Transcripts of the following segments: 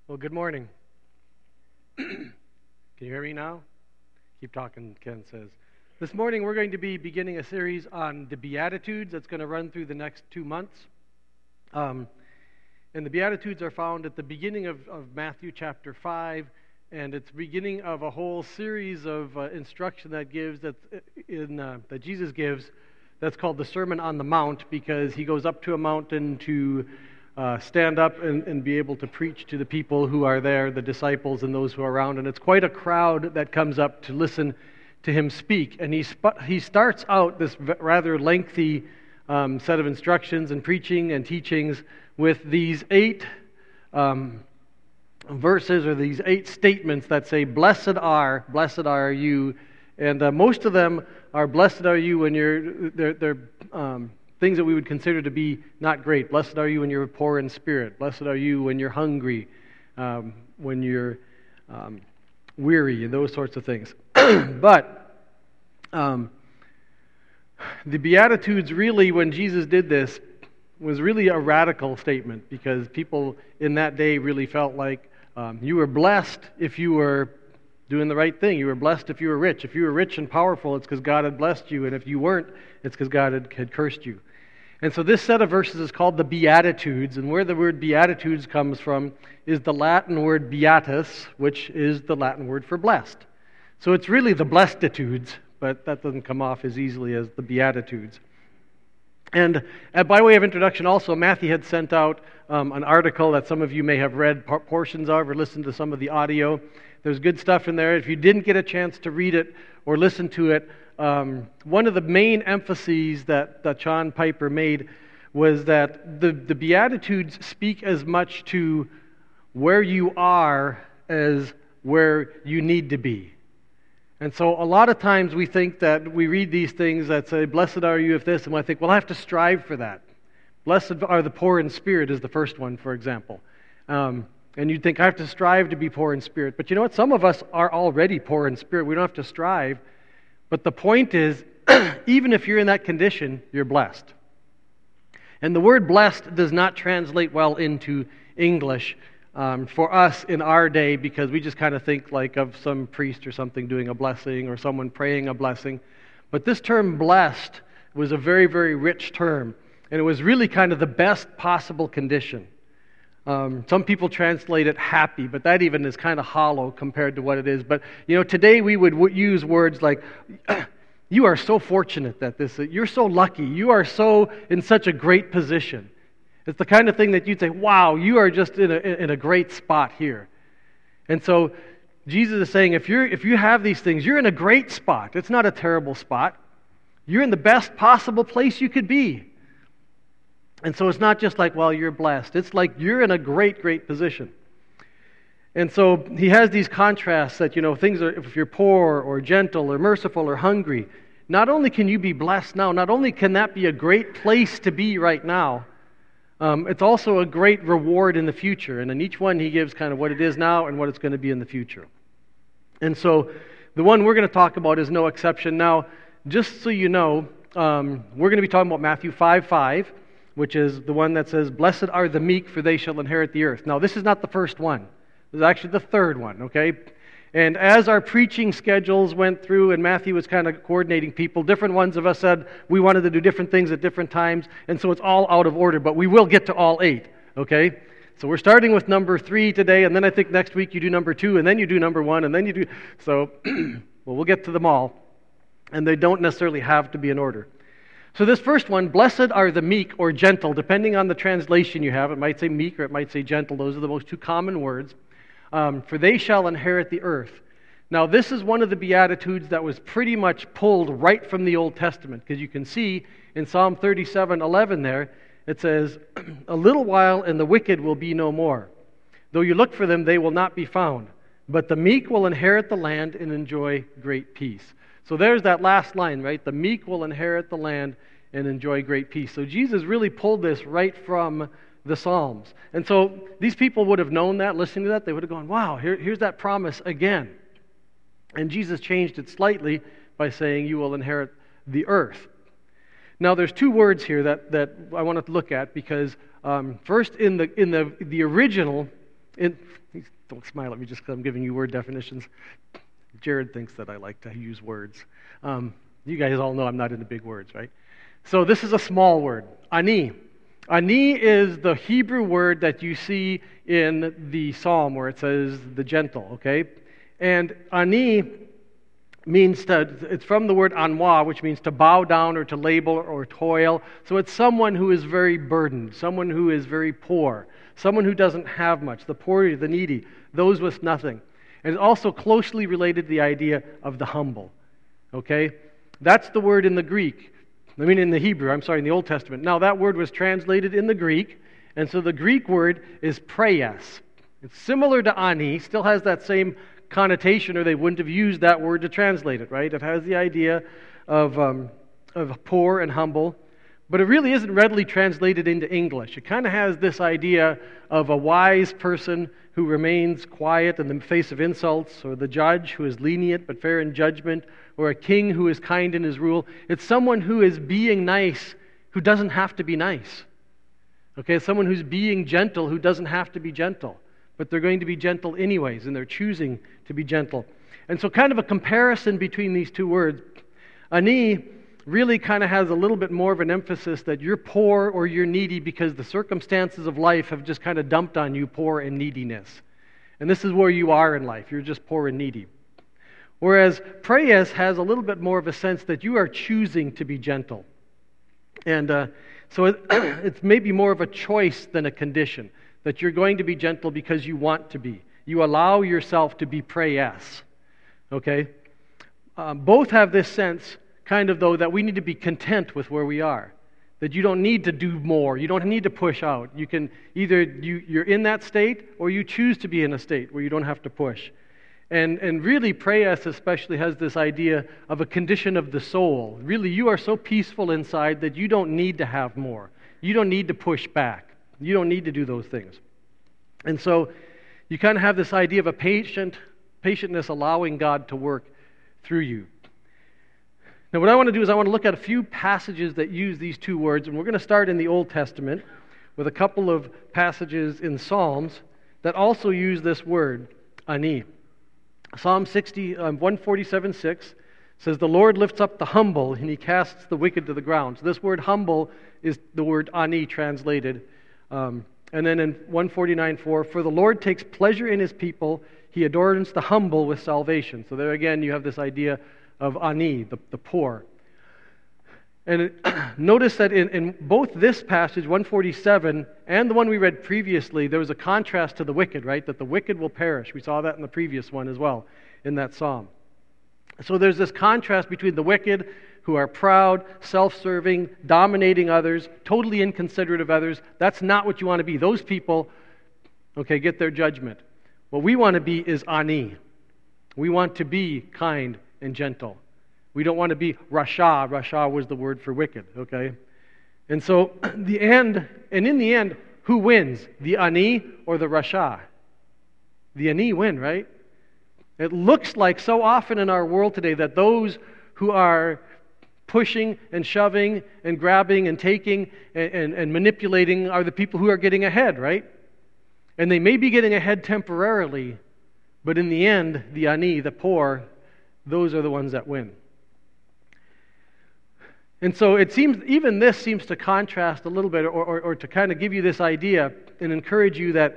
Well, good morning. Can you hear me now? Keep talking, Ken says. This morning we're going to be beginning a series on the Beatitudes that's going to run through the next 2 months. And the Beatitudes are found at the beginning of Matthew chapter 5, and it's the beginning of a whole series of instruction that Jesus gives that's called the Sermon on the Mount, because he goes up to a mountain to stand up and be able to preach to the people who are there, the disciples and those who are around. And it's quite a crowd that comes up to listen to him speak. And he starts out this rather lengthy set of instructions and preaching and teachings with these 8 verses, or these 8 statements that say, blessed are you. And most of them are blessed are you when they're things that we would consider to be not great. Blessed are you when you're poor in spirit. Blessed are you when you're hungry, when you're weary, and those sorts of things. But the Beatitudes really, when Jesus did this, was really a radical statement, because people in that day really felt like you were blessed if you were doing the right thing. You were blessed if you were rich. If you were rich and powerful, it's because God had blessed you. And if you weren't, it's because God had cursed you. And so this set of verses is called the Beatitudes, and where the word Beatitudes comes from is the Latin word beatus, which is the Latin word for blessed. So it's really the Blesseditudes, but that doesn't come off as easily as the Beatitudes. And by way of introduction also, Matthew had sent out an article that some of you may have read portions of or listened to some of the audio. There's good stuff in there. If you didn't get a chance to read it or listen to it, one of the main emphases that John Piper made was that the Beatitudes speak as much to where you are as where you need to be. And so a lot of times we think that we read these things that say, blessed are you if this, and I think, well, I have to strive for that. Blessed are the poor in spirit is the first one, for example. And you'd think, I have to strive to be poor in spirit. But you know what? Some of us are already poor in spirit. We don't have to strive. But the point is, even if you're in that condition, you're blessed. And the word blessed does not translate well into English for us in our day, because we just kind of think like of some priest or something doing a blessing or someone praying a blessing. But this term blessed was a very, very rich term. And it was really kind of the best possible condition. Some people translate it happy, but that even is kind of hollow compared to what it is. But, you know, today we would use words like, you are so fortunate that you're so lucky, you are so in such a great position. It's the kind of thing that you'd say, wow, you are just in a great spot here. And so Jesus is saying, if you have these things, you're in a great spot. It's not a terrible spot. You're in the best possible place you could be. And so it's not just like, well, you're blessed. It's like you're in a great, great position. And so he has these contrasts that, you know, things are, if you're poor or gentle or merciful or hungry, not only can you be blessed now, not only can that be a great place to be right now, it's also a great reward in the future. And in each one he gives kind of what it is now and what it's going to be in the future. And so the one we're going to talk about is no exception. Now, just so you know, we're going to be talking about Matthew 5:5. Which is the one that says, blessed are the meek, for they shall inherit the earth. Now, this is not the first one. This is actually the third one, okay? And as our preaching schedules went through, and Matthew was kind of coordinating people, different ones of us said we wanted to do different things at different times, and so it's all out of order, but we will get to all 8, okay? So we're starting with number 3 today, and then I think next week you do number 2, and then you do number 1, and then you do... So, well, we'll get to them all, and they don't necessarily have to be in order. So this first one, blessed are the meek or gentle, depending on the translation you have. It might say meek or it might say gentle. Those are the most 2 common words. For they shall inherit the earth. Now this is one of the Beatitudes that was pretty much pulled right from the Old Testament, because you can see in Psalm 37:11 there, it says, a little while and the wicked will be no more. Though you look for them, they will not be found. But the meek will inherit the land and enjoy great peace. So there's that last line, right? The meek will inherit the land and enjoy great peace. So Jesus really pulled this right from the Psalms. And so these people would have known that, listening to that. They would have gone, wow, here's that promise again. And Jesus changed it slightly by saying, you will inherit the earth. Now there's 2 words here that I want to look at, because first in the original, Don't smile at me just because I'm giving you word definitions. Jared thinks that I like to use words. You guys all know I'm not into big words, right? So this is a small word, ani. Ani is the Hebrew word that you see in the Psalm where it says the gentle, okay? And ani means it's from the word anwa, which means to bow down or to labor or toil. So it's someone who is very burdened, someone who is very poor, someone who doesn't have much, the poor, the needy, those with nothing. And it's also closely related to the idea of the humble, okay? That's the word in the Greek. In the Hebrew, in the Old Testament. Now, that word was translated in the Greek, and so the Greek word is preyes. It's similar to ani, still has that same connotation, or they wouldn't have used that word to translate it, right? It has the idea of poor and humble, but it really isn't readily translated into English. It kind of has this idea of a wise person who remains quiet in the face of insults, or the judge who is lenient but fair in judgment, or a king who is kind in his rule. It's someone who is being nice who doesn't have to be nice. Okay, someone who's being gentle who doesn't have to be gentle, but they're going to be gentle anyways, and they're choosing to be gentle. And so kind of a comparison between these two words. Ani really kind of has a little bit more of an emphasis that you're poor or you're needy because the circumstances of life have just kind of dumped on you poor and neediness. And this is where you are in life. You're just poor and needy. Whereas preyes has a little bit more of a sense that you are choosing to be gentle. And so it's maybe more of a choice than a condition, that you're going to be gentle because you want to be. You allow yourself to be preyes. Okay? Both have this sense, kind of though, that we need to be content with where we are. That you don't need to do more. You don't need to push out. You can either you're in that state or you choose to be in a state where you don't have to push. And really, preyes especially has this idea of a condition of the soul. Really, you are so peaceful inside that you don't need to have more. You don't need to push back. You don't need to do those things. And so you kind of have this idea of a patientness allowing God to work through you. Now, what I want to do is I want to look at a few passages that use these two words, and we're going to start in the Old Testament with a couple of passages in Psalms that also use this word, ani. Psalm 147:6 says, "The Lord lifts up the humble, and he casts the wicked to the ground." So this word humble is the word ani translated. And then in 149:4, "For the Lord takes pleasure in his people, he adorns the humble with salvation." So there again you have this idea of ani, the poor. And notice that in both this passage, 147, and the one we read previously, there was a contrast to the wicked, right? That the wicked will perish. We saw that in the previous one as well, in that psalm. So there's this contrast between the wicked, who are proud, self-serving, dominating others, totally inconsiderate of others. That's not what you want to be. Those people, get their judgment. What we want to be is ani. We want to be kind and gentle. We don't want to be rasha. Rasha was the word for wicked, okay? And so in the end, who wins? The ani or the rasha? The ani win, right? It looks like so often in our world today that those who are pushing and shoving and grabbing and taking and manipulating are the people who are getting ahead, right? And they may be getting ahead temporarily, but in the end, the ani, the poor, those are the ones that win. And so it seems, even this seems to contrast a little bit, or to kind of give you this idea and encourage you that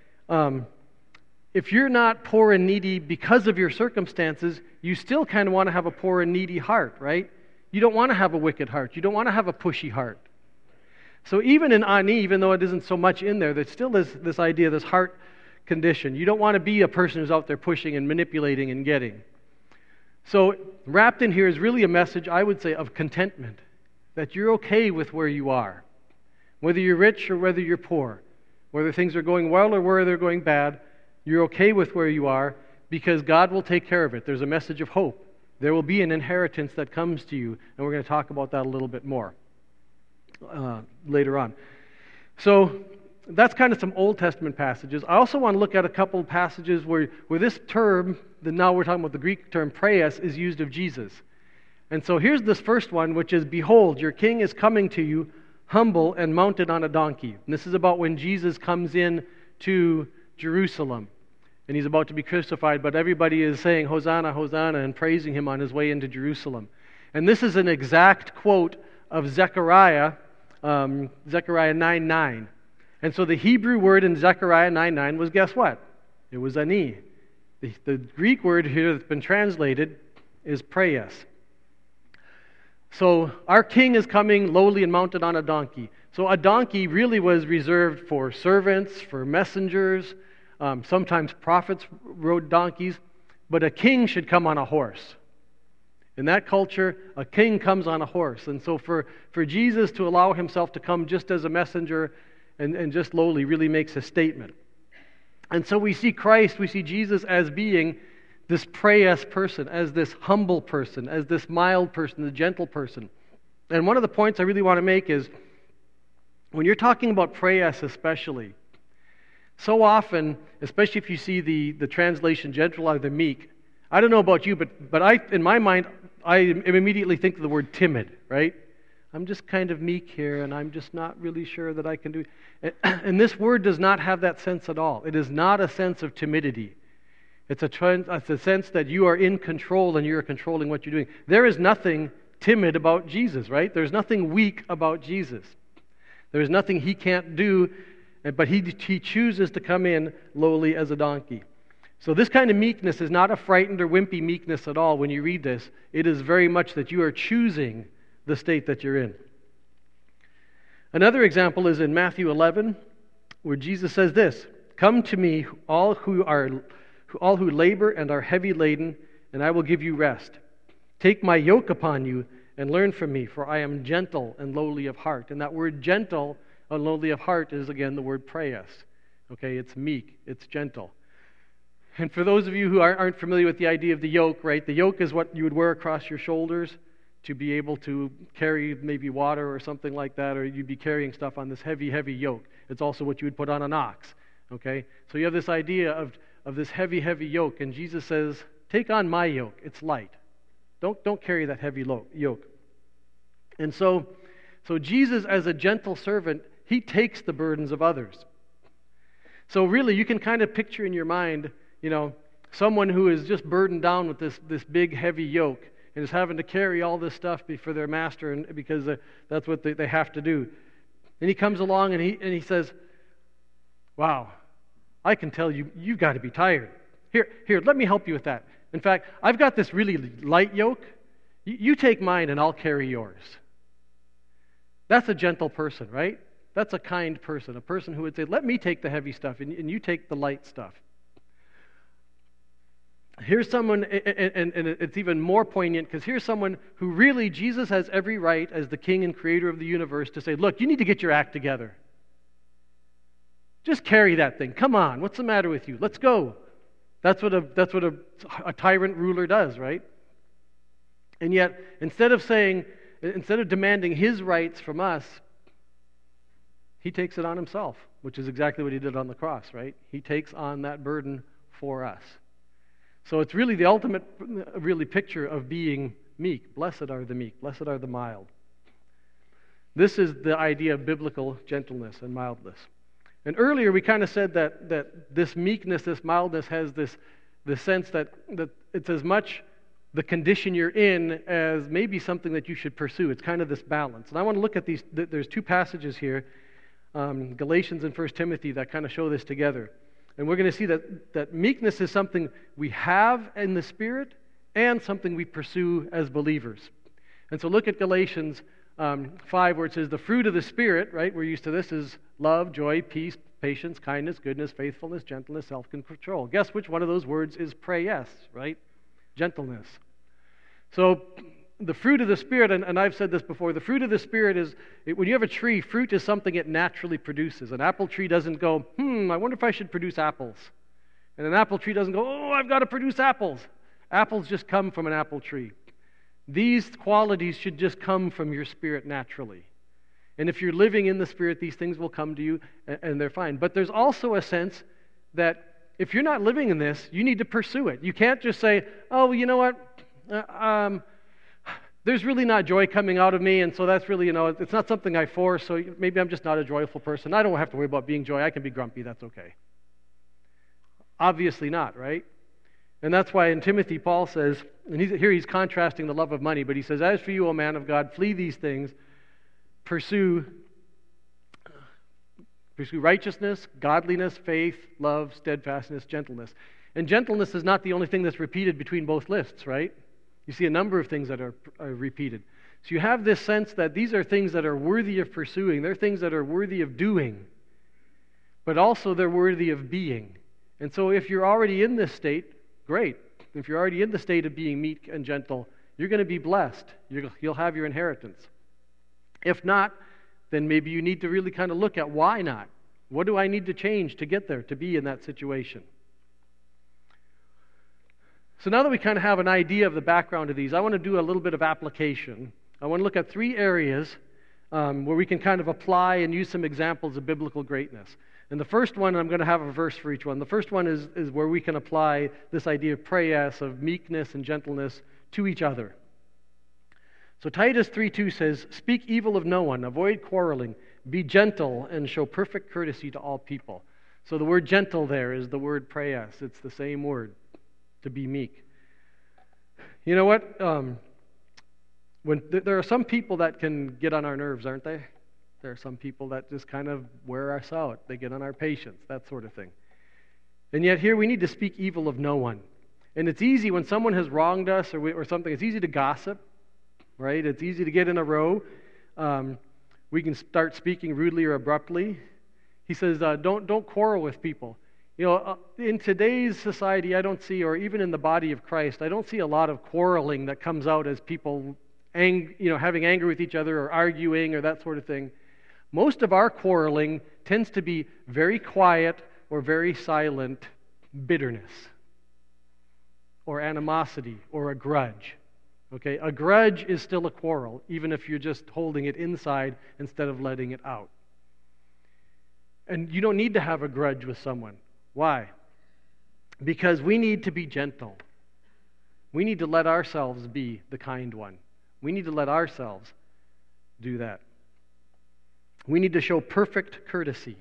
if you're not poor and needy because of your circumstances, you still kind of want to have a poor and needy heart, right? You don't want to have a wicked heart. You don't want to have a pushy heart. So even in ani, even though it isn't so much in there, there still is this idea, this heart condition. You don't want to be a person who's out there pushing and manipulating and getting. So wrapped in here is really a message, I would say, of contentment, that you're okay with where you are, whether you're rich or whether you're poor, whether things are going well or whether they're going bad, you're okay with where you are because God will take care of it. There's a message of hope. There will be an inheritance that comes to you, and we're going to talk about that a little bit more later on. So that's kind of some Old Testament passages. I also want to look at a couple of passages where this term, now we're talking about the Greek term preyes, is used of Jesus. And so here's this first one, which is, "Behold, your king is coming to you, humble and mounted on a donkey." And this is about when Jesus comes in to Jerusalem. And he's about to be crucified, but everybody is saying, Hosanna, Hosanna, and praising him on his way into Jerusalem. And this is an exact quote of Zechariah 9:9. And so the Hebrew word in Zechariah 9:9 was, guess what? It was ani. The Greek word here that's been translated is prayas. So our king is coming lowly and mounted on a donkey. So a donkey really was reserved for servants, for messengers. Sometimes prophets rode donkeys. But a king should come on a horse. In that culture, a king comes on a horse. And so for Jesus to allow himself to come just as a messenger and just lowly really makes a statement. And so we see Christ, we see Jesus as being this prayas person, as this humble person, as this mild person, the gentle person. And one of the points I really want to make is, when you're talking about prayas especially, so often, especially if you see the translation gentle or the meek, I don't know about you, but I, in my mind, I immediately think of the word timid, right? I'm just kind of meek here, and I'm just not really sure that I can do it. And this word does not have that sense at all. It is not a sense of timidity. It's a sense that you are in control and you're controlling what you're doing. There is nothing timid about Jesus, right? There's nothing weak about Jesus. There is nothing he can't do, but he chooses to come in lowly as a donkey. So this kind of meekness is not a frightened or wimpy meekness at all when you read this. It is very much that you are choosing the state that you're in. Another example is in Matthew 11, where Jesus says this, "Come to me, all who labor and are heavy laden, and I will give you rest. Take my yoke upon you and learn from me, for I am gentle and lowly of heart." And that word gentle and lowly of heart is again the word prayas. Okay, it's meek, it's gentle. And for those of you who aren't familiar with the idea of the yoke, right? The yoke is what you would wear across your shoulders to be able to carry maybe water or something like that, or you'd be carrying stuff on this heavy, heavy yoke. It's also what you would put on an ox. Okay? So you have this idea of this heavy, heavy yoke, and Jesus says, take on my yoke. It's light. Don't carry that heavy yoke. And so Jesus, as a gentle servant, he takes the burdens of others. So really, you can kind of picture in your mind, someone who is just burdened down with this big, heavy yoke and is having to carry all this stuff for their master, and because that's what they have to do. And he comes along and he says, "Wow, I can tell you've got to be tired. Here, let me help you with that. In fact, I've got this really light yoke. You take mine and I'll carry yours." That's a gentle person, right? That's a kind person, a person who would say, "Let me take the heavy stuff and you take the light stuff." Here's someone, and it's even more poignant, because here's someone who really, Jesus has every right as the king and creator of the universe to say, "Look, you need to get your act together. Just carry that thing. Come on, what's the matter with you? Let's go." That's what a tyrant ruler does, right? And yet, instead of demanding his rights from us, he takes it on himself, which is exactly what he did on the cross, right? He takes on that burden for us. So it's really the ultimate picture of being meek. Blessed are the meek. Blessed are the mild. This is the idea of biblical gentleness and mildness. And earlier we kind of said that this meekness, this mildness has this sense that it's as much the condition you're in as maybe something that you should pursue. It's kind of this balance. And I want to look at these. There's two passages here, Galatians and 1 Timothy, that kind of show this together. And we're going to see that meekness is something we have in the Spirit and something we pursue as believers. And so look at Galatians 5, where it says the fruit of the Spirit, right? We're used to this, is love, joy, peace, patience, kindness, goodness, faithfulness, gentleness, self-control. Guess which one of those words is prayas, right? Gentleness. So the fruit of the Spirit, and I've said this before, the fruit of the Spirit is, when you have a tree, fruit is something it naturally produces. An apple tree doesn't go, I wonder if I should produce apples. And an apple tree doesn't go, I've got to produce apples. Apples just come from an apple tree. These qualities should just come from your spirit naturally. And if you're living in the Spirit, these things will come to you, and they're fine. But there's also a sense that if you're not living in this, you need to pursue it. You can't just say, you know what, there's really not joy coming out of me, and so that's really, it's not something I force, so maybe I'm just not a joyful person. I don't have to worry about being joy. I can be grumpy. That's okay. Obviously not, right? And that's why in Timothy, Paul says, and here he's contrasting the love of money, but he says, as for you, O man of God, flee these things, pursue righteousness, godliness, faith, love, steadfastness, gentleness. And gentleness is not the only thing that's repeated between both lists, right? You see a number of things that are repeated. So you have this sense that these are things that are worthy of pursuing. They're things that are worthy of doing. But also they're worthy of being. And so if you're already in this state, great. If you're already in the state of being meek and gentle, you're going to be blessed. You'll have your inheritance. If not, then maybe you need to really kind of look at why not. What do I need to change to get there, to be in that situation? So now that we kind of have an idea of the background of these, I want to do a little bit of application. I want to look at 3 areas where we can kind of apply and use some examples of biblical greatness. And the first one, I'm going to have a verse for each one. The first one is where we can apply this idea of prayas, of meekness and gentleness to each other. So Titus 3:2 says, speak evil of no one, avoid quarreling, be gentle, and show perfect courtesy to all people. So the word gentle there is the word prayas. It's the same word, to be meek. You know what? There are some people that can get on our nerves, aren't they? There are some people that just kind of wear us out. They get on our patience, that sort of thing. And yet here we need to speak evil of no one. And it's easy when someone has wronged us or something, it's easy to gossip, right? It's easy to get in a row. We can start speaking rudely or abruptly. He says, don't quarrel with people. You know, in today's society, I don't see, or even in the body of Christ, I don't see a lot of quarreling that comes out as people having anger with each other or arguing or that sort of thing. Most of our quarreling tends to be very quiet or very silent bitterness or animosity or a grudge. Okay, a grudge is still a quarrel, even if you're just holding it inside instead of letting it out. And you don't need to have a grudge with someone. Why? Because we need to be gentle. We need to let ourselves be the kind one. We need to let ourselves do that. We need to show perfect courtesy.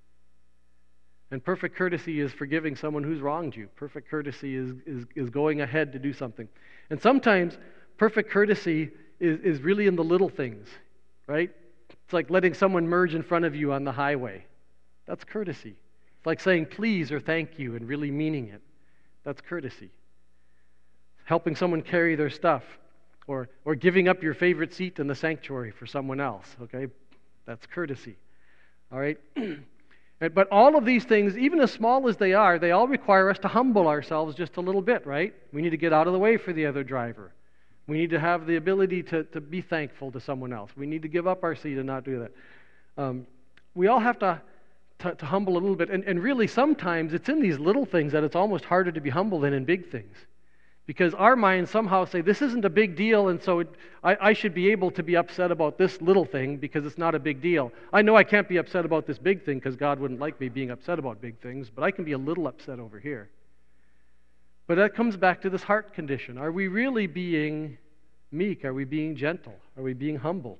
And perfect courtesy is forgiving someone who's wronged you. Perfect courtesy is going ahead to do something. And sometimes perfect courtesy is really in the little things, right? It's like letting someone merge in front of you on the highway. That's courtesy. It's like saying please or thank you and really meaning it. That's courtesy. Helping someone carry their stuff or giving up your favorite seat in the sanctuary for someone else, okay? That's courtesy. All right? But all of these things, even as small as they all require us to humble ourselves just a little bit, right? We need to get out of the way for the other driver. We need to have the ability to be thankful to someone else. We need to give up our seat and not do that. We all have to humble a little bit. And really, sometimes it's in these little things that it's almost harder to be humble than in big things. Because our minds somehow say, this isn't a big deal, and so I should be able to be upset about this little thing because it's not a big deal. I know I can't be upset about this big thing because God wouldn't like me being upset about big things, but I can be a little upset over here. But that comes back to this heart condition. Are we really being meek? Are we being gentle? Are we being humble?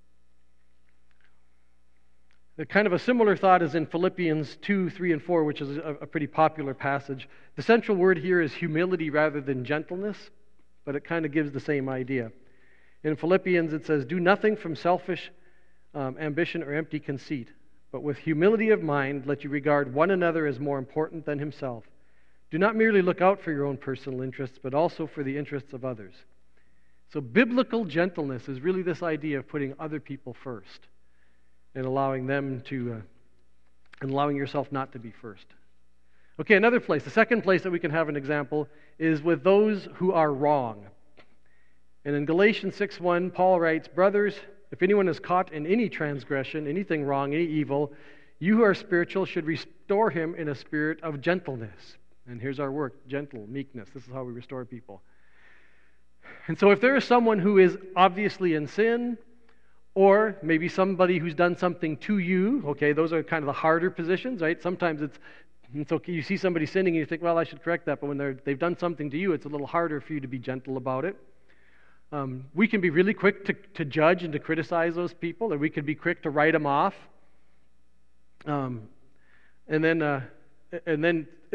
The kind of a similar thought is in Philippians 2, 3, and 4, which is a pretty popular passage. The central word here is humility rather than gentleness, but it kind of gives the same idea. In Philippians it says, do nothing from selfish ambition or empty conceit, but with humility of mind let you regard one another as more important than himself. Do not merely look out for your own personal interests, but also for the interests of others. So biblical gentleness is really this idea of putting other people first. And allowing them to, and allowing yourself not to be first. Okay, another place, the second place that we can have an example is with those who are wrong. And in Galatians 6:1, Paul writes, brothers, if anyone is caught in any transgression, anything wrong, any evil, you who are spiritual should restore him in a spirit of gentleness. And here's our work, gentle, meekness. This is how we restore people. And so if there is someone who is obviously in sin, or maybe somebody who's done something to you, okay, those are kind of the harder positions, right? Sometimes it's okay, you see somebody sinning and you think, well, I should correct that, but when they've done something to you, it's a little harder for you to be gentle about it. We can be really quick to judge and to criticize those people, or we can be quick to write them off. And then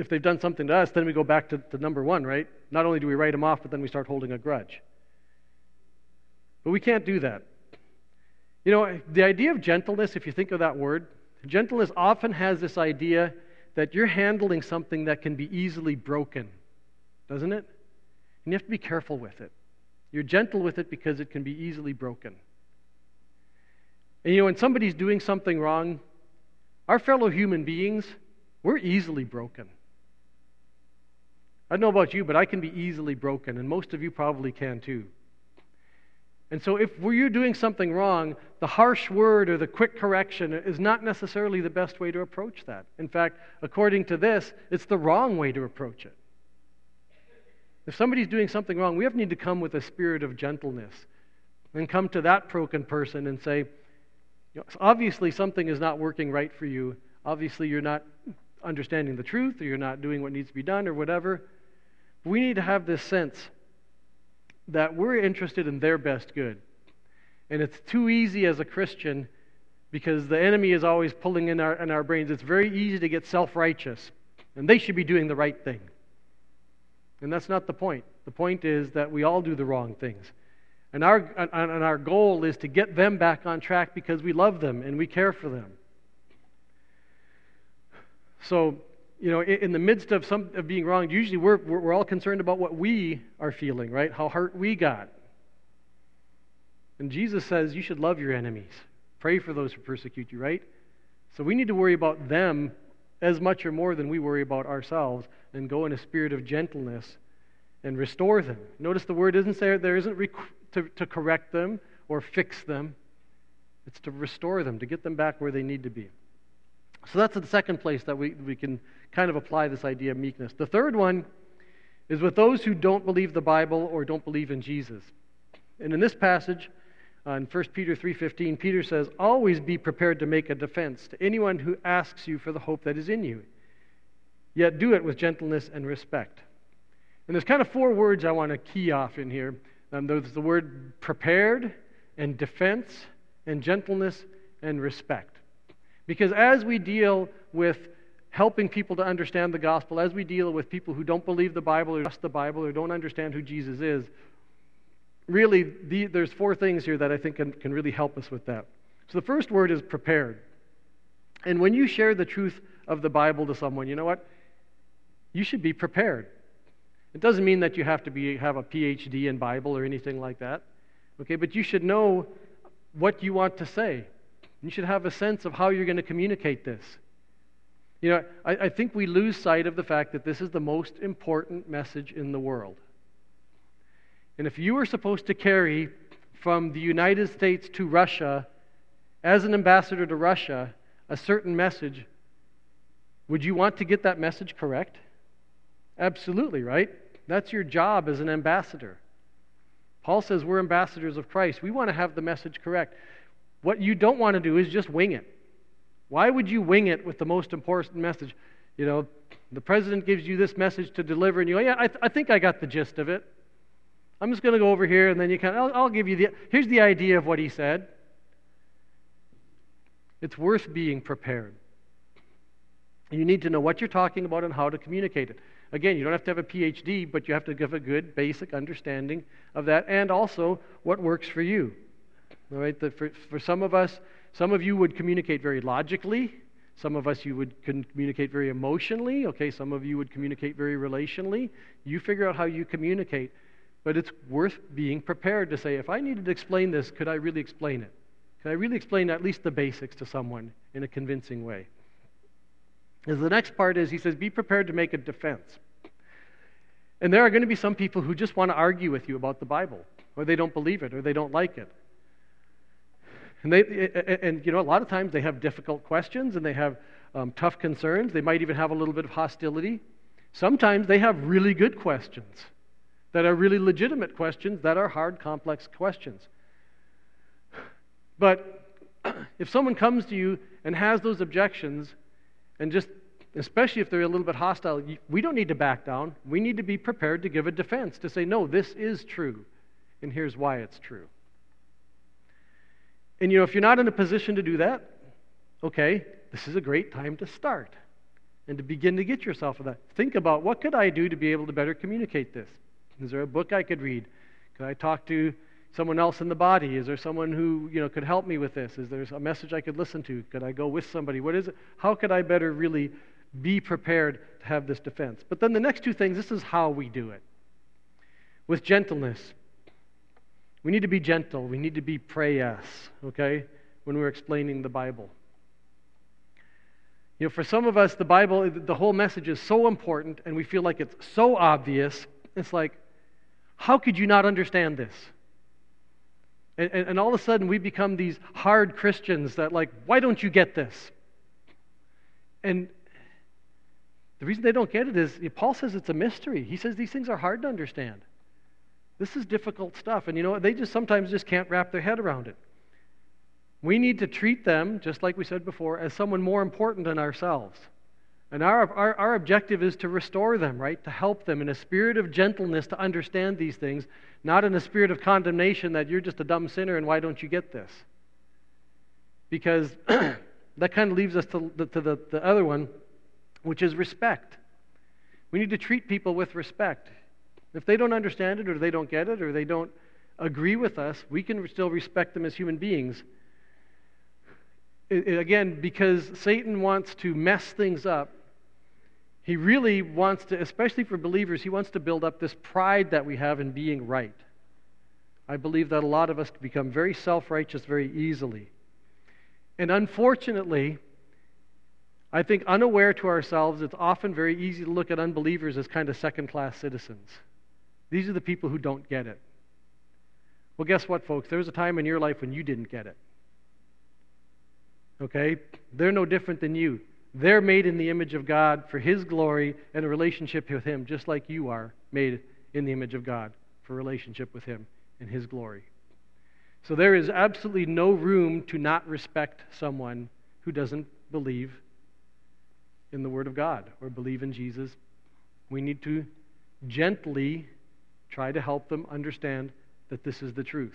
if they've done something to us, then we go back to number one, right? Not only do we write them off, but then we start holding a grudge. But we can't do that. You know, the idea of gentleness, if you think of that word, gentleness often has this idea that you're handling something that can be easily broken, doesn't it? And you have to be careful with it. You're gentle with it because it can be easily broken. And you know, when somebody's doing something wrong, our fellow human beings, we're easily broken. I don't know about you, but I can be easily broken, and most of you probably can too. And so if you're doing something wrong, the harsh word or the quick correction is not necessarily the best way to approach that. In fact, according to this, it's the wrong way to approach it. If somebody's doing something wrong, we need to come with a spirit of gentleness and come to that broken person and say, obviously something is not working right for you. Obviously you're not understanding the truth, or you're not doing what needs to be done, or whatever. We need to have this sense that we're interested in their best good. And it's too easy as a Christian, because the enemy is always pulling in our brains. It's very easy to get self-righteous, and they should be doing the right thing. And that's not the point. The point is that we all do the wrong things. And our goal is to get them back on track because we love them and we care for them. So, you know, in the midst of being wronged, usually we're all concerned about what we are feeling, right? How hurt we got. And Jesus says you should love your enemies. Pray for those who persecute you, right? So we need to worry about them as much or more than we worry about ourselves, and go in a spirit of gentleness and restore them. Notice the word isn't there isn't to correct them or fix them. It's to restore them, to get them back where they need to be. So that's the second place that we can kind of apply this idea of meekness. The third one is with those who don't believe the Bible or don't believe in Jesus. And in this passage, in 1 Peter 3:15, Peter says, "Always be prepared to make a defense to anyone who asks you for the hope that is in you. Yet do it with gentleness and respect." And there's kind of four words I want to key off in here. There's the word prepared and defense and gentleness and respect. Because as we deal with helping people to understand the gospel, as we deal with people who don't believe the Bible or trust the Bible or don't understand who Jesus is, really there's four things here that I think can really help us with that. So the first word is prepared. And when you share the truth of the Bible to someone, you know what? You should be prepared. It doesn't mean that you have to have a PhD in Bible or anything like that. Okay, but you should know what you want to say. You should have a sense of how you're going to communicate this. You know, I think we lose sight of the fact that this is the most important message in the world. And if you were supposed to carry from the United States to Russia, as an ambassador to Russia, a certain message, would you want to get that message correct? Absolutely, right? That's your job as an ambassador. Paul says we're ambassadors of Christ. We want to have the message correct. What you don't want to do is just wing it. Why would you wing it with the most important message? You know, the president gives you this message to deliver, and you go, yeah, I think I got the gist of it. I'm just going to go over here, and then I'll give you here's the idea of what he said. It's worth being prepared. You need to know what you're talking about and how to communicate it. Again, you don't have to have a PhD, but you have to give a good basic understanding of that, and also what works for you. All right, for some of us, some of you would communicate very logically. Some of us you would communicate very emotionally. Okay, some of you would communicate very relationally. You figure out how you communicate. But it's worth being prepared to say, if I needed to explain this, could I really explain it? Can I really explain at least the basics to someone in a convincing way? As the next part is, he says, be prepared to make a defense. And there are going to be some people who just want to argue with you about the Bible, or they don't believe it, or they don't like it. And you know, a lot of times they have difficult questions, and they have tough concerns. They might even have a little bit of hostility. Sometimes they have really good questions that are really legitimate questions that are hard, complex questions. But if someone comes to you and has those objections, and just, especially if they're a little bit hostile, we don't need to back down. We need to be prepared to give a defense, to say, no, this is true, and here's why it's true. And you know, if you're not in a position to do that, okay, this is a great time to start. and to begin to get yourself in that. Think about, what could I do to be able to better communicate this? Is there a book I could read? Could I talk to someone else in the body? Is there someone who could help me with this? Is there a message I could listen to? Could I go with somebody? What is it? How could I better really be prepared to have this defense? But then the next two things, this is how we do it. With gentleness. We need to be gentle. We need to be prayas, okay, when we're explaining the Bible. For some of us, the Bible, the whole message is so important, and we feel like it's so obvious. It's like, how could you not understand this? And all of a sudden, we become these hard Christians that, like, why don't you get this? And the reason they don't get it is, Paul says it's a mystery. He says these things are hard to understand. This is difficult stuff. And they sometimes just can't wrap their head around it. We need to treat them, just like we said before, as someone more important than ourselves. And our objective is to restore them, right? To help them in a spirit of gentleness to understand these things, not in a spirit of condemnation that you're just a dumb sinner and why don't you get this? Because that kind of leaves us to the other one, which is respect. We need to treat people with respect. If they don't understand it, or they don't get it, or they don't agree with us, we can still respect them as human beings. Again, because Satan wants to mess things up, he really wants to, especially for believers, he wants to build up this pride that we have in being right. I believe that a lot of us become very self-righteous very easily. And unfortunately, I think unaware to ourselves, it's often very easy to look at unbelievers as kind of second-class citizens. These are the people who don't get it. Well, guess what, folks? There was a time in your life when you didn't get it. Okay? They're no different than you. They're made in the image of God for His glory and a relationship with Him, just like you are made in the image of God for a relationship with Him and His glory. So there is absolutely no room to not respect someone who doesn't believe in the Word of God or believe in Jesus. We need to gently try to help them understand that this is the truth.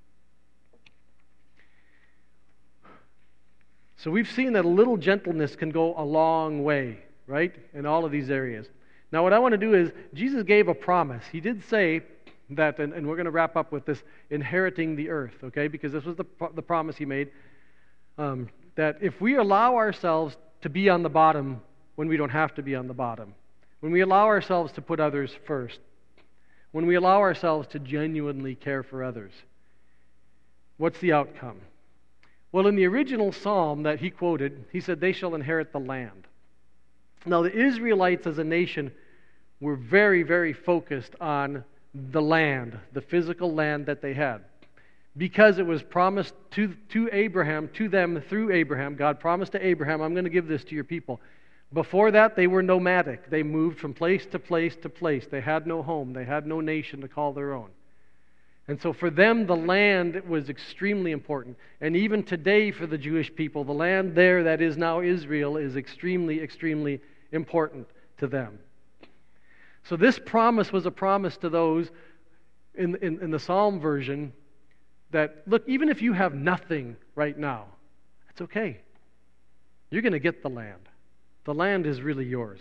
So we've seen that a little gentleness can go a long way, right, in all of these areas. Now what I want to do is, Jesus gave a promise. He did say that, and we're going to wrap up with this, inheriting the earth, okay, because this was the promise He made, that if we allow ourselves to be on the bottom when we don't have to be on the bottom, when we allow ourselves to put others first, when we allow ourselves to genuinely care for others, what's the outcome? Well, in the original psalm that he quoted, he said, they shall inherit the land. Now, the Israelites as a nation were very, very focused on the land, the physical land that they had. Because it was promised to Abraham, to them through Abraham. God promised to Abraham, I'm going to give this to your people. Before that, they were nomadic. They moved from place to place to place. They had no home. They had no nation to call their own. And so for them, the land was extremely important. And even today for the Jewish people, the land there that is now Israel is extremely, extremely important to them. So this promise was a promise to those in the Psalm version that, look, even if you have nothing right now, it's okay. You're going to get the land. The land is really yours.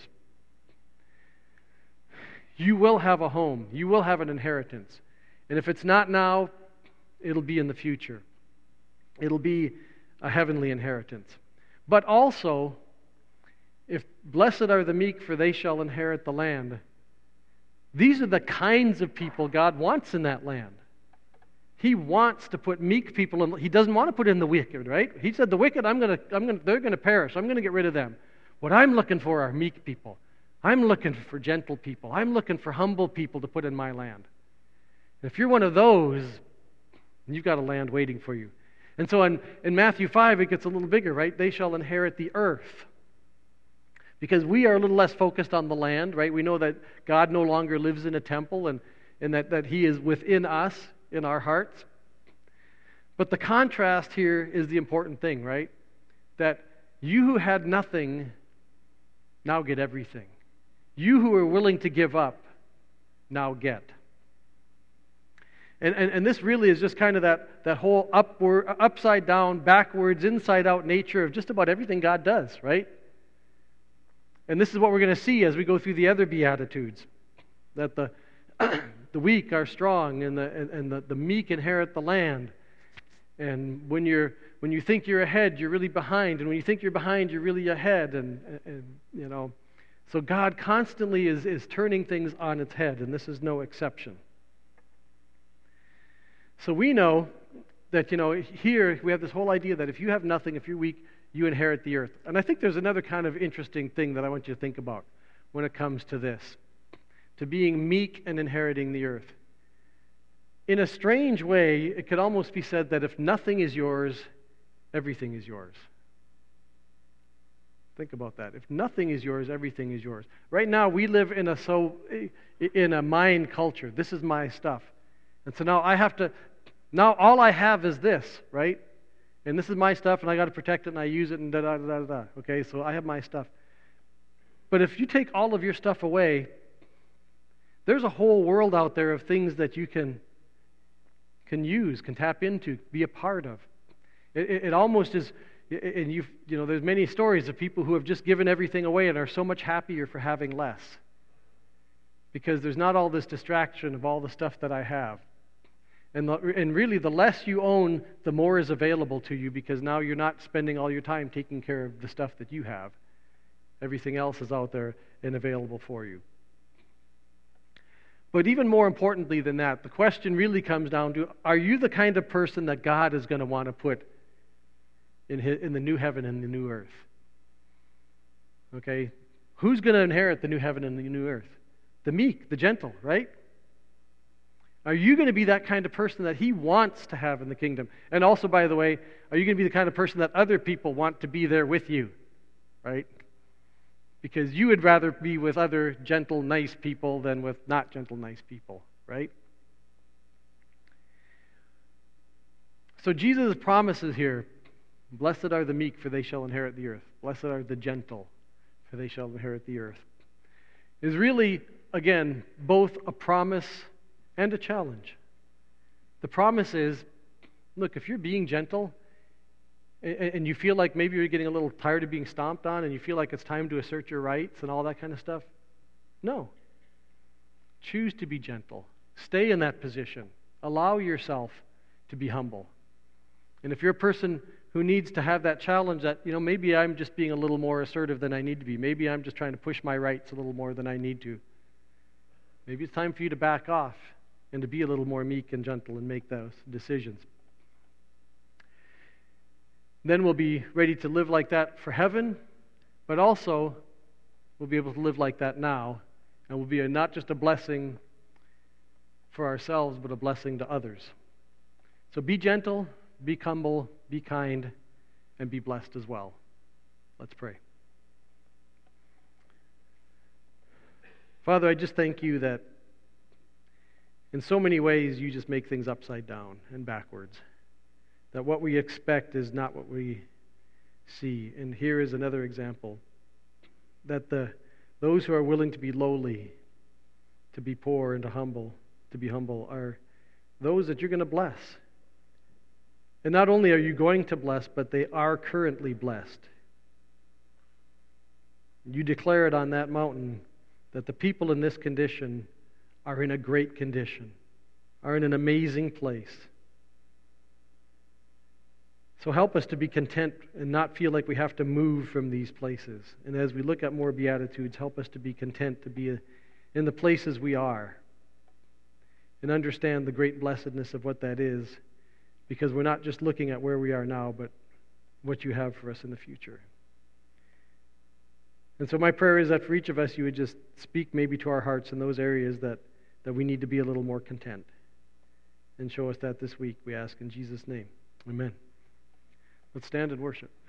You will have a home. You will have an inheritance. And if it's not now, it'll be in the future. It'll be a heavenly inheritance. But also, if blessed are the meek, for they shall inherit the land, these are the kinds of people God wants in that land. He wants to put meek people in. He doesn't want to put in the wicked, right? He said, the wicked, they're going to perish. I'm going to get rid of them. What I'm looking for are meek people. I'm looking for gentle people. I'm looking for humble people to put in my land. If you're one of those, you've got a land waiting for you. And so in Matthew 5, it gets a little bigger, right? They shall inherit the earth. Because we are a little less focused on the land, right? We know that God no longer lives in a temple and that He is within us, in our hearts. But the contrast here is the important thing, right? That you who had nothing now get everything. You who are willing to give up now get. And this really is just kind of that whole upside down, backwards, inside out nature of just about everything God does, right? And this is what we're going to see as we go through the other Beatitudes, that the the weak are strong, and the meek inherit the land. And when you think you're ahead, you're really behind, and when you think you're behind, you're really ahead. And you know, so God constantly is turning things on its head, and this is no exception. So we know that, here we have this whole idea that if you have nothing, if you're weak, you inherit the earth. And I think there's another kind of interesting thing that I want you to think about when it comes to this, to being meek and inheriting the earth. In a strange way, it could almost be said that if nothing is yours, everything is yours. Think about that. If nothing is yours, everything is yours. Right now, we live in a mind culture. This is my stuff. And so now all I have is this, right? And this is my stuff, and I got to protect it, and I use it, and da-da-da-da-da. Okay, so I have my stuff. But if you take all of your stuff away, there's a whole world out there of things that you can use, can tap into, be a part of. It almost is, and there's many stories of people who have just given everything away and are so much happier for having less. Because there's not all this distraction of all the stuff that I have. And really, the less you own, the more is available to you, because now you're not spending all your time taking care of the stuff that you have. Everything else is out there and available for you. But even more importantly than that, the question really comes down to, are you the kind of person that God is going to want to put in the new heaven and the new earth? Okay? Who's going to inherit the new heaven and the new earth? The meek, the gentle, right? Are you going to be that kind of person that He wants to have in the kingdom? And also, by the way, are you going to be the kind of person that other people want to be there with you? Right? Because you would rather be with other gentle, nice people than with not gentle, nice people, right? So Jesus promises here, blessed are the meek, for they shall inherit the earth. Blessed are the gentle, for they shall inherit the earth. Is really, again, both a promise and a challenge. The promise is, look, if you're being gentle, and you feel like maybe you're getting a little tired of being stomped on, and you feel like it's time to assert your rights and all that kind of stuff, no. Choose to be gentle. Stay in that position. Allow yourself to be humble. And if you're a person who needs to have that challenge that, maybe I'm just being a little more assertive than I need to be. Maybe I'm just trying to push my rights a little more than I need to. Maybe it's time for you to back off and to be a little more meek and gentle and make those decisions. Then we'll be ready to live like that for heaven, but also we'll be able to live like that now, and we'll be not just a blessing for ourselves, but a blessing to others. So be gentle, be humble, be kind, and be blessed as well. Let's pray. Father, I just thank you that in so many ways you just make things upside down and backwards. That what we expect is not what we see. And here is another example. That those who are willing to be lowly, to be poor, and to be humble, are those that you're going to bless. And not only are you going to bless, but they are currently blessed. You declare it on that mountain that the people in this condition are in a great condition, are in an amazing place. So help us to be content and not feel like we have to move from these places. And as we look at more Beatitudes, help us to be content to be in the places we are and understand the great blessedness of what that is, because we're not just looking at where we are now, but what you have for us in the future. And so my prayer is that for each of us, you would just speak maybe to our hearts in those areas that we need to be a little more content. And show us that this week, we ask in Jesus' name. Amen. Let's stand and worship.